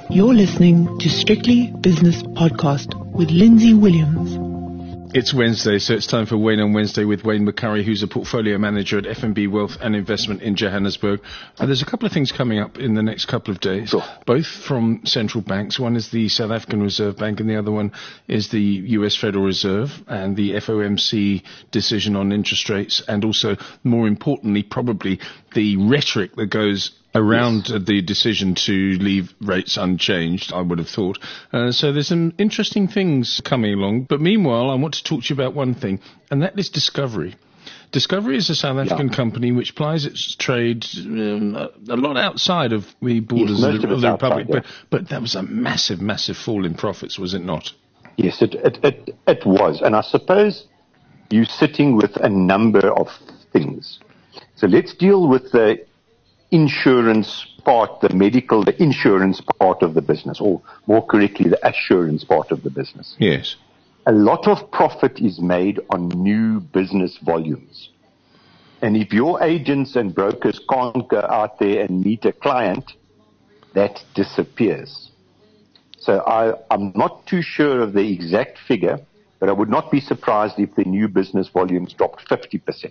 You're listening to Strictly Business Podcast with Lindsay Williams. It's Wednesday, so it's time for Wayne on Wednesday with Wayne McCurry, who's a portfolio manager at FNB Wealth and Investment in Johannesburg. There's a couple of things coming up in the next couple of days, both from central banks. One is the South African Reserve Bank and the other one is the US Federal Reserve and the FOMC decision on interest rates, and also, more importantly, probably the rhetoric that goes around the decision to leave rates unchanged, I would have thought. So there's some interesting things coming along. But meanwhile, I want to talk to you about one thing, and that is Discovery. Discovery is a South African company which plies its trade a lot outside of the borders of the Republic. But that was a massive, massive fall in profits, was it not? Yes, it was. And I suppose you're sitting with a number of things. So let's deal with the insurance part, the insurance part of the business, or more correctly, the assurance part of the business. Yes. A lot of profit is made on new business volumes. And if your agents and brokers can't go out there and meet a client, that disappears. So I'm not too sure of the exact figure, but I would not be surprised if the new business volumes dropped 50%.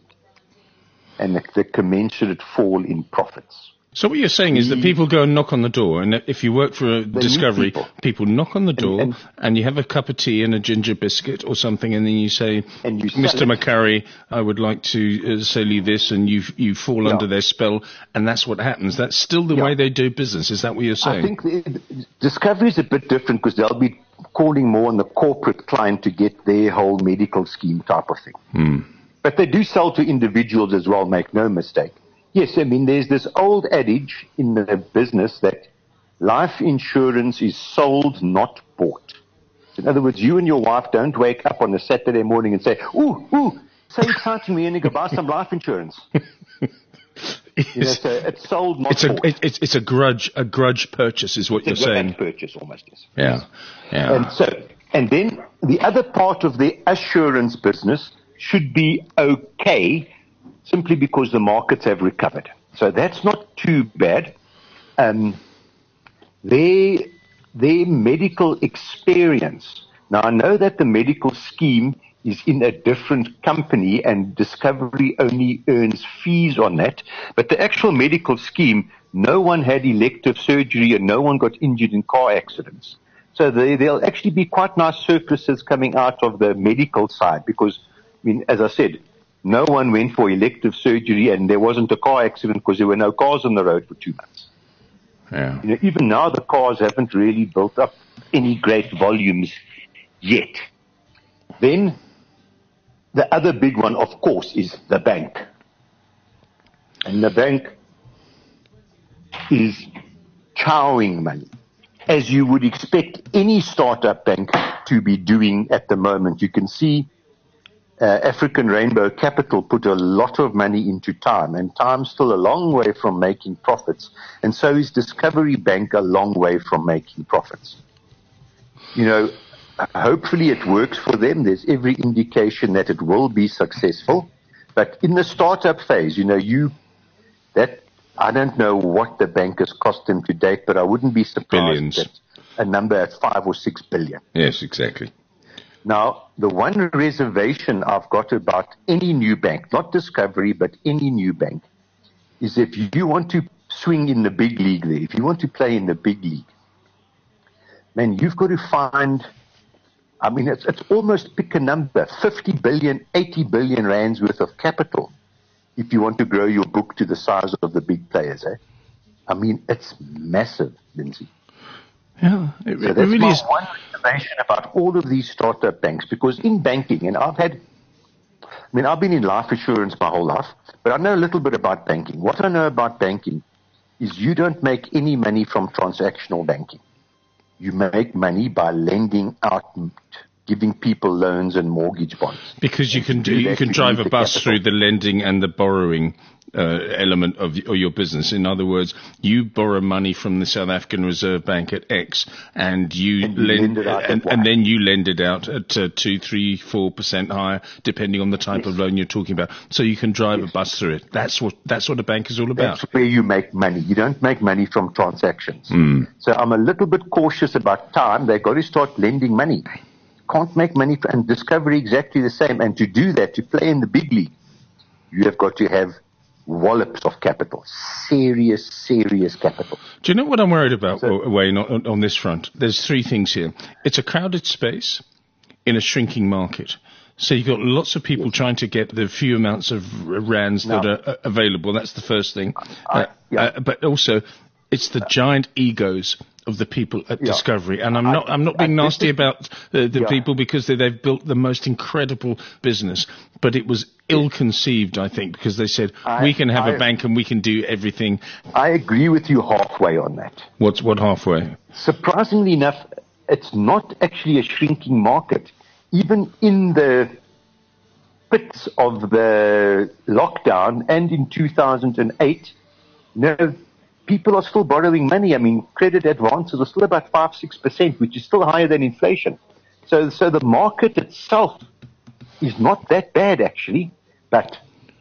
And the commensurate fall in profits. So what you're saying is that people go and knock on the door, and if you work for Discovery, people knock on the door, and you have a cup of tea and a ginger biscuit or something, and then you say, Mr. McCurry, I would like to sell you this, and you fall under their spell, and that's what happens. That's still the way they do business. Is that what you're saying? I think Discovery is a bit different because they'll be calling more on the corporate client to get their whole medical scheme type of thing. But they do sell to individuals as well, make no mistake. Yes, I mean, there's this old adage in the business that life insurance is sold, not bought. In other words, you and your wife don't wake up on a Saturday morning and say, ooh, so exciting, we're going to go buy some life insurance. So it's sold, not bought. It's a grudge purchase is what you're saying. It's a grudge purchase almost, yes. Yeah. And then the other part of the assurance business should be okay simply because the markets have recovered. So that's not too bad. Their medical experience. Now, I know that the medical scheme is in a different company and Discovery only earns fees on that. But the actual medical scheme, no one had elective surgery and no one got injured in car accidents. So there'll actually be quite nice surpluses coming out of the medical side because, I mean, as I said, no one went for elective surgery and there wasn't a car accident because there were no cars on the road for 2 months. Yeah. Even now the cars haven't really built up any great volumes yet. Then the other big one, of course, is the bank. And the bank is chowing money, as you would expect any startup bank to be doing at the moment. You can see African Rainbow Capital put a lot of money into Time, and Time's still a long way from making profits, and so is Discovery Bank a long way from making profits. Hopefully it works for them. There's every indication that it will be successful, but in the startup phase, I don't know what the bank has cost them to date, but I wouldn't be surprised that a number at 5 or 6 billion. Yes, exactly. Now, the one reservation I've got about any new bank, not Discovery, but any new bank, is if you want to swing in the big league there, if you want to play in the big league, man, you've got to find, I mean, it's almost pick a number, 50 billion, 80 billion rands worth of capital if you want to grow your book to the size of the big players. I mean, it's massive, Lindsay. Yeah, it really is. One reservation about all of these startup banks, because in banking, and I've been in life insurance my whole life, but I know a little bit about banking. What I know about banking is you don't make any money from transactional banking. You make money by lending out, giving people loans and mortgage bonds. Because you can drive a bus through the lending and the borrowing element of your business. In other words, you borrow money from the South African Reserve Bank at X, and then you lend it out at 2, 3, 4% higher, depending on the type of loan you're talking about. So you can drive a bus through it. That's what a bank is all about. That's where you make money. You don't make money from transactions. So I'm a little bit cautious about time. They've got to start lending money. Can't make money, and Discovery exactly the same. And to do that, to play in the big league, you have got to have wallops of capital, serious capital. Do you know what I'm worried about, Wayne, on this front? There's 3 things here. It's a crowded space in a shrinking market. So you've got lots of people trying to get the few amounts of rands that are available. That's the first thing. But also, it's the giant egos of the people at Discovery, and I'm not being nasty about the people, because they've built the most incredible business, but it was ill-conceived, I think, because they said we can have a bank and we can do everything. I agree with you halfway on that. What halfway? Surprisingly enough, it's not actually a shrinking market. Even in the pits of the lockdown and in 2008, people are still borrowing money. I mean, credit advances are still about 5-6%, which is still higher than inflation. So the market itself is not that bad, actually. But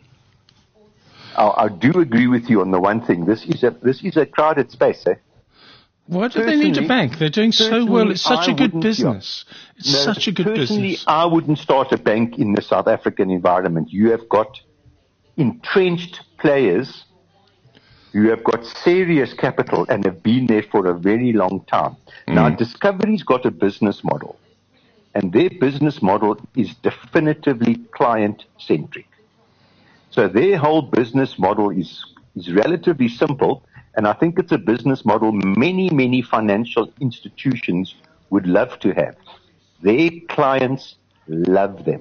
I do agree with you on the one thing. This is a crowded space. Why do they need a bank? They're doing so well. It's such a good business. It's such a good business. Personally, I wouldn't start a bank in the South African environment. You have got entrenched players who have got serious capital and have been there for a very long time. Now, Discovery's got a business model, and their business model is definitively client-centric. So their whole business model is relatively simple, and I think it's a business model many financial institutions would love to have. Their clients love them.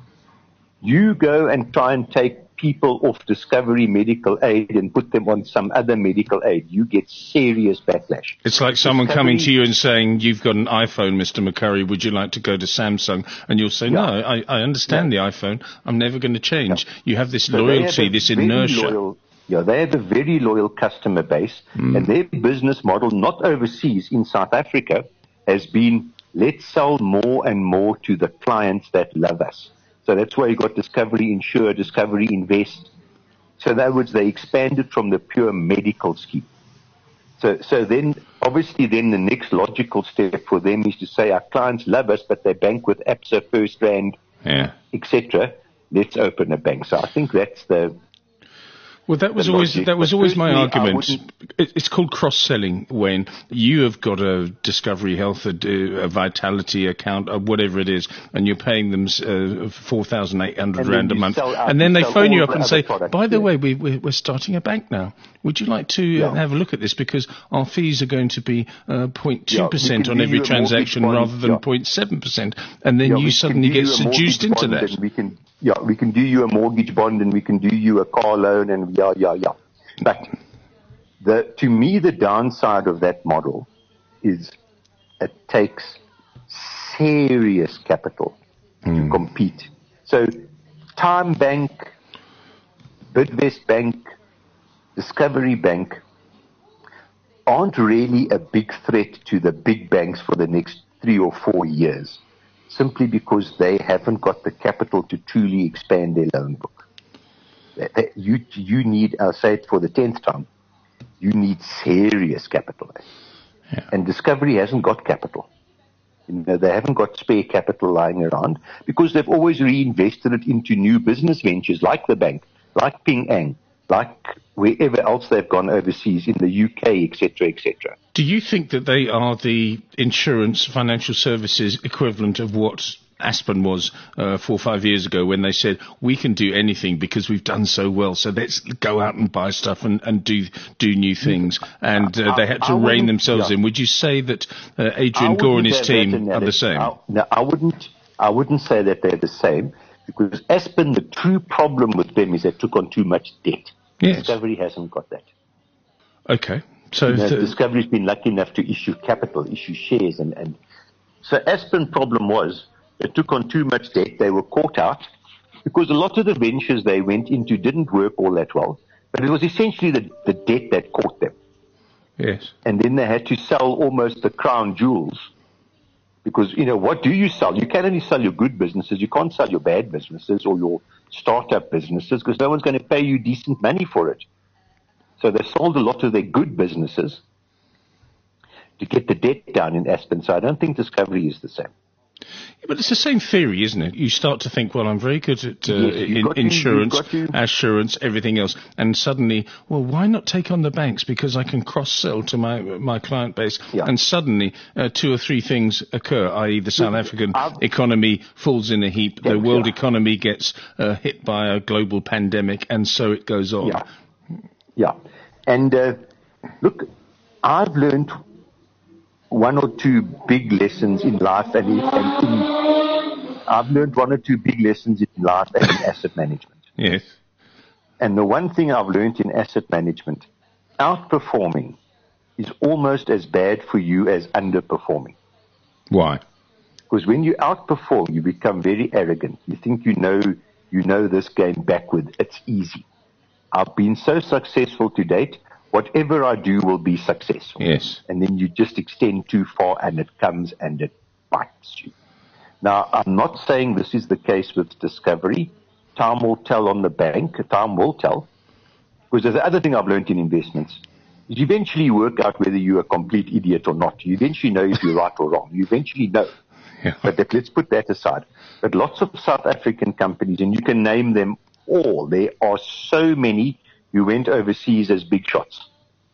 You go and try and take people off Discovery medical aid and put them on some other medical aid, you get serious backlash. It's like someone coming to you and saying, you've got an iPhone, Mr. McCurry, would you like to go to Samsung? And you'll say, no, I understand the iPhone. I'm never going to change. You have this loyalty, this inertia. They have a very loyal customer base, and their business model, not overseas, in South Africa, has been, let's sell more and more to the clients that love us. So that's why you got Discovery Insure, Discovery Invest. So in other words, they expanded from the pure medical scheme. So then, obviously, the next logical step for them is to say our clients love us, but they bank with Absa, FirstRand, etc. Let's open a bank. So I think that's the. Well, that was always my argument. It's called cross-selling, Wayne. You have got a Discovery Health, a Vitality account, or whatever it is, and you're paying them 4,800 rand a month. And then they phone you up and say, by the way, we're starting a bank now. Would you like to have a look at this? Because our fees are going to be 0.2% on every transaction rather than 0.7%. And then you suddenly get seduced into that. We can do you a mortgage bond, and we can do you a car loan, and But to me, the downside of that model is it takes serious capital to compete. So Time Bank, Bidvest Bank, Discovery Bank aren't really a big threat to the big banks for the next 3 or 4 years, simply because they haven't got the capital to truly expand their loan book. You need, I'll say it for the 10th time, you need serious capital. And Discovery hasn't got capital. They haven't got spare capital lying around because they've always reinvested it into new business ventures like the bank, like Ping An, like wherever else they've gone overseas, in the UK, etc., etc. Do you think that they are the insurance financial services equivalent of what Aspen was 4 or 5 years ago, when they said, we can do anything because we've done so well, so let's go out and buy stuff and do new things, and they had to rein themselves in? Would you say that Adrian Gore and his team are the same? No, I wouldn't say that they're the same, because Aspen, the true problem with them is they took on too much debt. Yes. Discovery hasn't got that. Okay. So Discovery's been lucky enough to issue capital, issue shares, and so Aspen problem was they took on too much debt. They were caught out because a lot of the ventures they went into didn't work all that well. But it was essentially the debt that caught them. Yes. And then they had to sell almost the crown jewels. Because, what do you sell? You can only sell your good businesses. You can't sell your bad businesses or your startup businesses because no one's going to pay you decent money for it. So they sold a lot of their good businesses to get the debt down in Aspen. So I don't think Discovery is the same. Yeah, but it's the same theory, isn't it? You start to think, well, I'm very good at insurance, assurance, everything else. And suddenly, well, why not take on the banks? Because I can cross-sell to my client base. Yeah. And suddenly, 2 or 3 things occur, i.e. the South African economy falls in a heap, the world economy gets hit by a global pandemic, and so it goes on. Yeah. And look, I've learned 1 or 2 big lessons in life, I've learned 1 or 2 big lessons in life and in asset management. Yes. And the one thing I've learned in asset management, outperforming is almost as bad for you as underperforming. Why? Because when you outperform, you become very arrogant. You think you know this game backward. It's easy. I've been so successful to date. Whatever I do will be successful. Yes. And then you just extend too far and it comes and it bites you. Now, I'm not saying this is the case with Discovery. Time will tell on the bank. Time will tell. Because the other thing I've learned in investments is eventually you work out whether you're a complete idiot or not. You eventually know if you're right or wrong. You eventually know. Yeah. But let's put that aside. But lots of South African companies, and you can name them all. There are so many who went overseas as big shots.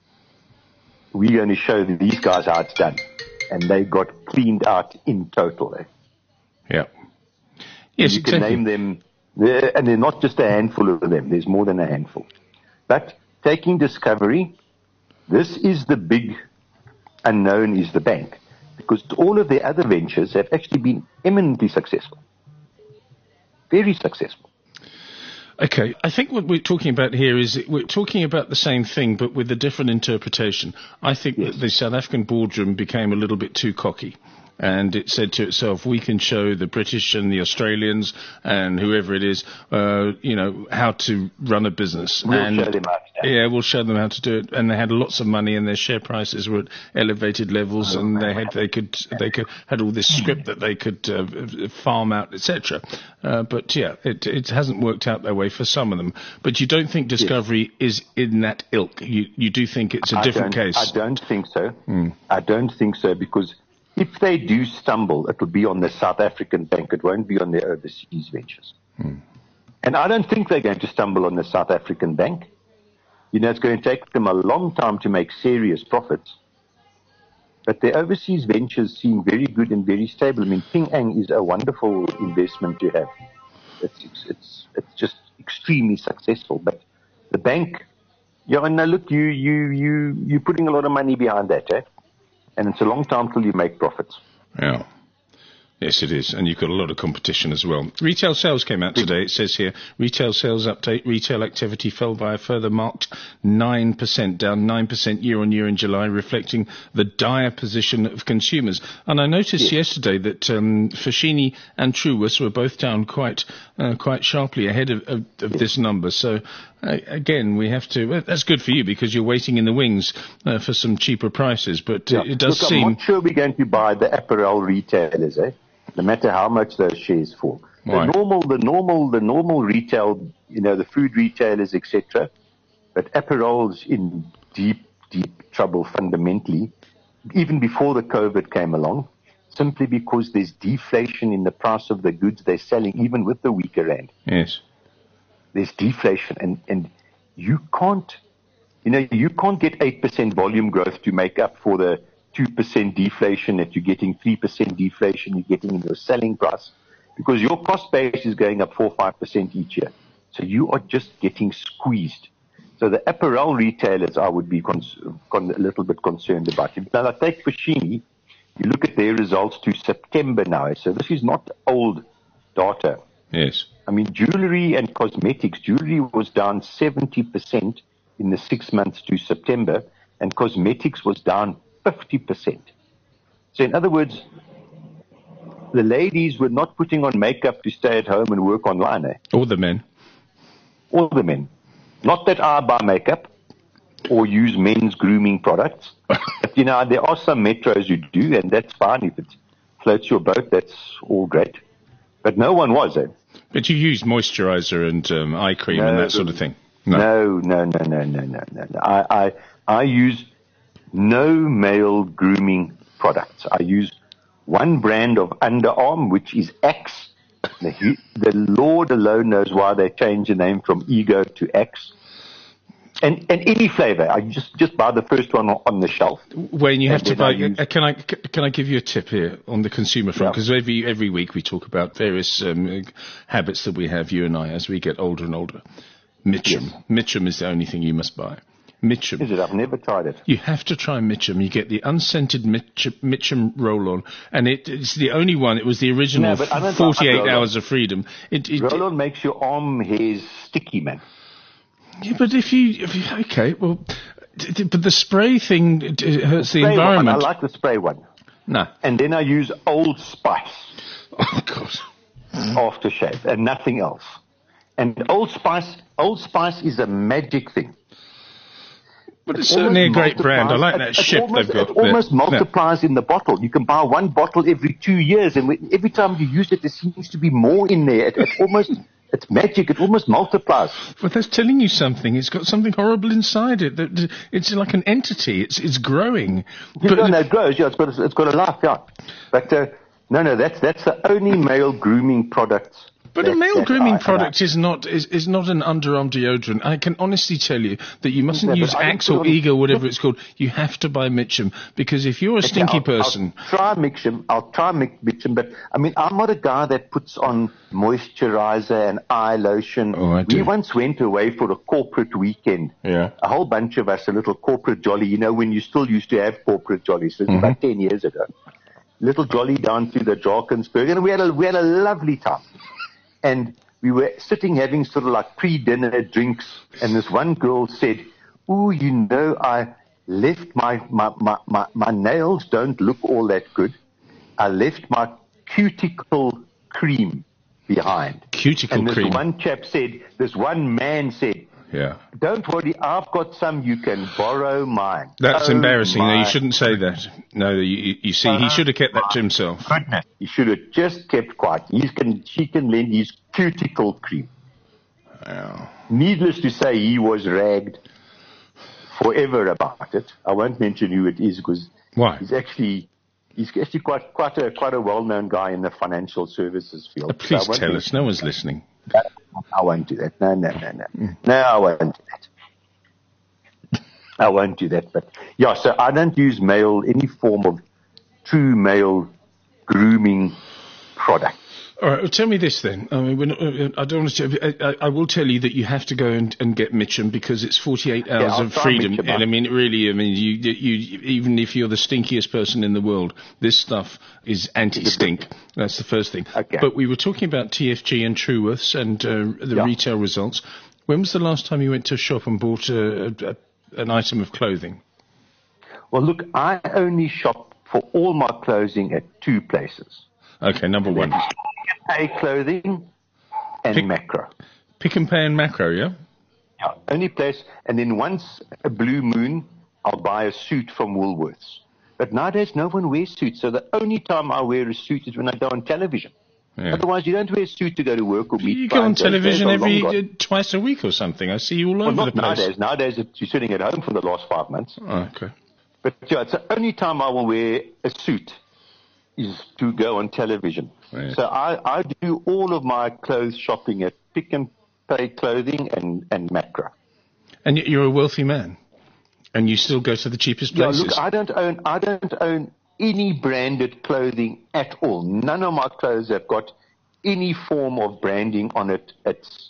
We're going to show these guys how it's done. And they got cleaned out in total. Yeah. Yes, you can name them, and they're not just a handful of them. There's more than a handful. But taking Discovery, this is the big unknown is the bank. Because all of their other ventures have actually been eminently successful. Very successful. Okay, I think what we're talking about here is we're talking about the same thing, but with a different interpretation. I think that the South African boardroom became a little bit too cocky. And it said to itself, we can show the British and the Australians and whoever it is, how to run a business. We'll show them how to do it. Yeah, we'll show them how to do it. And they had lots of money, and their share prices were at elevated levels, and they had all this script that they could farm out, etc. But yeah, it hasn't worked out that way for some of them. But you don't think Discovery is in that ilk? You do think it's a different case? I don't think so. I don't think so, because if they do stumble, it will be on the South African bank. It won't be on their overseas ventures. And I don't think they're going to stumble on the South African bank. It's going to take them a long time to make serious profits. But their overseas ventures seem very good and very stable. I mean, Ping An is a wonderful investment to have. It's just extremely successful. But the bank, look, you're putting a lot of money behind that, eh? And it's a long time till you make profits. Yeah. Yes, it is. And you've got a lot of competition as well. Retail sales came out today. It says here, retail sales update, retail activity fell by a further marked 9%, down 9% year on year in July, reflecting the dire position of consumers. And I noticed yesterday that Foschini and Truworths were both down quite sharply ahead of this number. So, again, we have to... that's good for you because you're waiting in the wings for some cheaper prices. But it does seem... I'm not sure we're going to buy the apparel retailers, no matter how much those shares fall. Why? The normal retail, the food retailers, etc. But apparel's in deep trouble fundamentally, even before the COVID came along, simply because there's deflation in the price of the goods they're selling, even with the weaker rand. Yes. There's deflation, and you can't get 8% volume growth to make up for the 2% deflation that you're getting, 3% deflation you're getting in your selling price, because your cost base is going up 4 or 5% each year. So you are just getting squeezed. So the apparel retailers, I would be a little bit concerned about. Now, take Foschini, you look at their results to September now. So this is not old data. Yes. I mean, jewelry and cosmetics. Jewelry was down 70% in the 6 months to September, and cosmetics was down 50%. So in other words, the ladies were not putting on makeup to stay at home and work online. Or the men. All the men. Not that I buy makeup or use men's grooming products. But, there are some metros who do, and that's fine. If it floats your boat, that's all great. But no one was, eh? But you use moisturizer and eye cream and that sort of thing? No. I use no male grooming products. I use one brand of underarm, which is Axe. The Lord alone knows why they changed the name from Ego to Axe. And any flavor. I just buy the first one on the shelf. Wayne, you have to buy. Can I give you a tip here on the consumer front? Because every week we talk about various habits that we have, you and I, as we get older and older. Mitchum. Yes. Mitchum is the only thing you must buy. Mitchum. Is it? I've never tried it. You have to try Mitchum. You get the unscented Mitchum roll-on, and it's the only one. It was the original 48 Hours of Freedom. Roll-on makes your arm hairs sticky, man. Yeah, but if you okay, well, but the spray thing hurts the environment. I like the spray one. No. And then I use Old Spice. Oh God. Aftershave and nothing else. And Old Spice is a magic thing. But it's certainly a great brand. I like that ship they've got. It almost multiplies in the bottle. You can buy one bottle every 2 years, and every time you use it, there seems to be more in there. It's magic. It almost multiplies. But that's telling you something. It's got something horrible inside it. It's like an entity. It's growing. It grows. Yeah, it's got a life. Yeah. But no. That's the only male grooming product. But a male grooming product is not an underarm deodorant. I can honestly tell you that you mustn't use Axe or Ego, whatever it's called. You have to buy Mitchum, because if you're a stinky person... I'll try Mitchum, but I mean, I'm not a guy that puts on moisturizer and eye lotion. Oh, I do. We once went away for a corporate weekend. Yeah. A whole bunch of us, a little corporate jolly, when you still used to have corporate jollies. This was about 10 years ago. Little jolly down to the Drakensberg, and we had a lovely time. And we were sitting having sort of like pre-dinner drinks, and this one girl said, "Ooh, I left my nails don't look all that good. I left my cuticle cream behind." Cuticle cream. And this one man said, "Yeah, don't worry, I've got some. You can borrow mine." That's embarrassing. No, you shouldn't say that. No, you see, he should have kept that to himself. Goodness. He should have just kept quiet. She can lend his cuticle cream. Wow. Needless to say, he was ragged forever about it. I won't mention who it is, because why? He's actually quite a well-known guy in the financial services field. Please tell us. No one's listening. I won't do that. No. No, I won't do that. I won't do that. But yeah, so I don't use any form of true male grooming product. All right, well, tell me this then. I mean, I don't want to. I will tell you that you have to go and get Mitchum, because it's 48 hours of freedom. And I mean, really, you even if you're the stinkiest person in the world, this stuff is anti-stink. That's the first thing. Okay. But we were talking about TFG and Truworths and the retail results. When was the last time you went to a shop and bought an item of clothing? Well, look, I only shop for all my clothing at two places. Okay, number one. Pay Clothing and Macro. Pick and Pay and Macro, yeah? Yeah, only place. And then once a blue moon, I'll buy a suit from Woolworths. But nowadays, no one wears suits. So the only time I wear a suit is when I go on television. Yeah. Otherwise, you don't wear a suit to go to work or meet. You go on television twice a week or something. I see you all over the place. Nowadays, you're sitting at home for the last 5 months. Oh, okay. But yeah, it's the only time I will wear a suit is to go on television. Right. So I do all of my clothes shopping at Pick and Pay Clothing and Macro. And you're a wealthy man, and you still go to the cheapest places. Yeah, look, I don't own any branded clothing at all. None of my clothes have got any form of branding on it. It's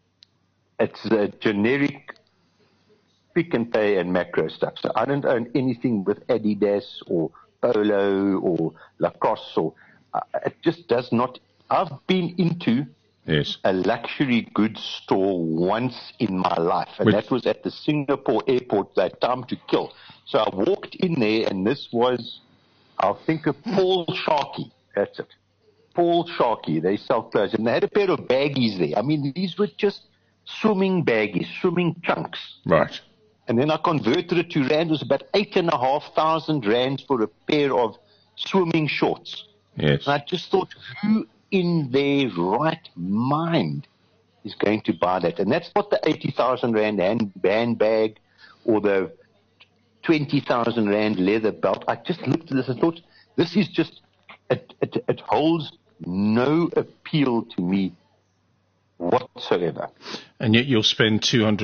a generic Pick and Pay and Macro stuff. So I don't own anything with Adidas or Polo or Lacoste, or it just does not. I've been into a luxury goods store once in my life, and that was at the Singapore airport. That time to kill. So I walked in there, and this was, I think, of Paul Sharkey. That's it, Paul Sharkey. They sell clothes, and they had a pair of baggies there. I mean, these were just swimming baggies, swimming trunks. Right. And then I converted it to rand. It was about 8,500 rands for a pair of swimming shorts. Yes. And I just thought, who in their right mind is going to buy that? And that's what the 80,000 rand handbag or the 20,000 rand leather belt. I just looked at this and thought, this is just, it holds no appeal to me whatsoever. And yet you'll spend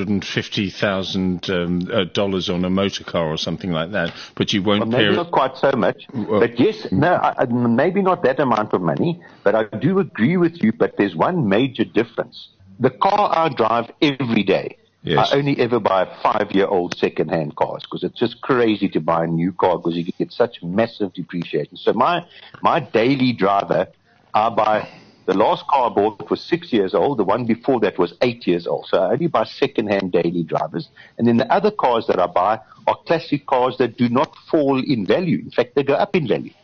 $250,000 on a motor car or something like that, but you won't maybe not quite so much. But yes, maybe not that amount of money, but I do agree with you, but there's one major difference. The car I drive every day, yes. I only ever buy 5-year-old second-hand cars because it's just crazy to buy a new car because you get such massive depreciation. So my daily driver, I buy. The last car I bought was 6 years old. The one before that was 8 years old. So I only buy second-hand daily drivers. And then the other cars that I buy are classic cars that do not fall in value. In fact, they go up in value.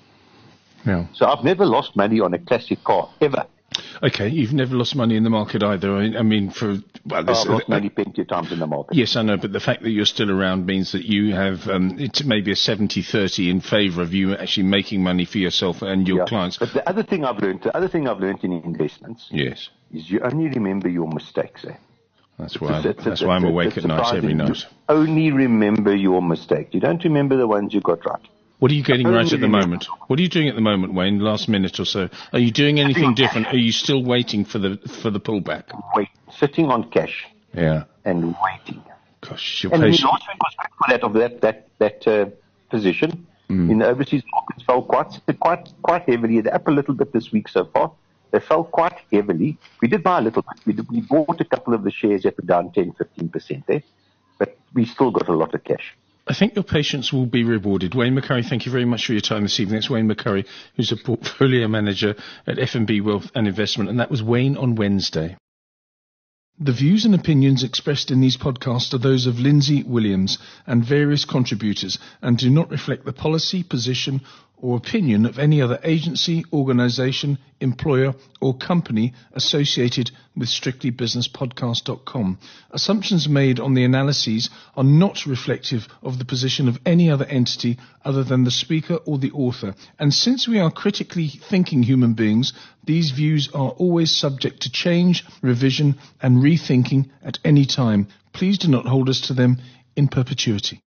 Yeah. So I've never lost money on a classic car, ever. Okay, you've never lost money in the market either. I mean, I've lost money plenty of times in the market. Yes, I know, but the fact that you're still around means that you have it's maybe a 70-30 in favour of you actually making money for yourself and your clients. But the other thing I've learned in investments, yes, is you only remember your mistakes. That's why I'm awake at night every night. You only remember your mistakes. You don't remember the ones you got right. What are you getting right at the moment? What are you doing at the moment, Wayne? Last minute or so. Are you doing anything different? Are you still waiting for the pullback? Sitting on cash. Yeah. And waiting. Gosh, your patience. patience. And last week was good for that position. In the overseas markets fell quite heavily. They're up a little bit this week so far. They fell quite heavily. We did buy a little bit. We bought a couple of the shares that were down 10-15% there, but we still got a lot of cash. I think your patience will be rewarded. Wayne McCurry, thank you very much for your time this evening. It's Wayne McCurry, who's a portfolio manager at FNB Wealth and Investment, and that was Wayne on Wednesday. The views and opinions expressed in these podcasts are those of Lindsay Williams and various contributors and do not reflect the policy, position or opinion of any other agency, organisation, employer or company associated with strictlybusinesspodcast.com. Assumptions made on the analyses are not reflective of the position of any other entity other than the speaker or the author. And since we are critically thinking human beings, these views are always subject to change, revision and rethinking at any time. Please do not hold us to them in perpetuity.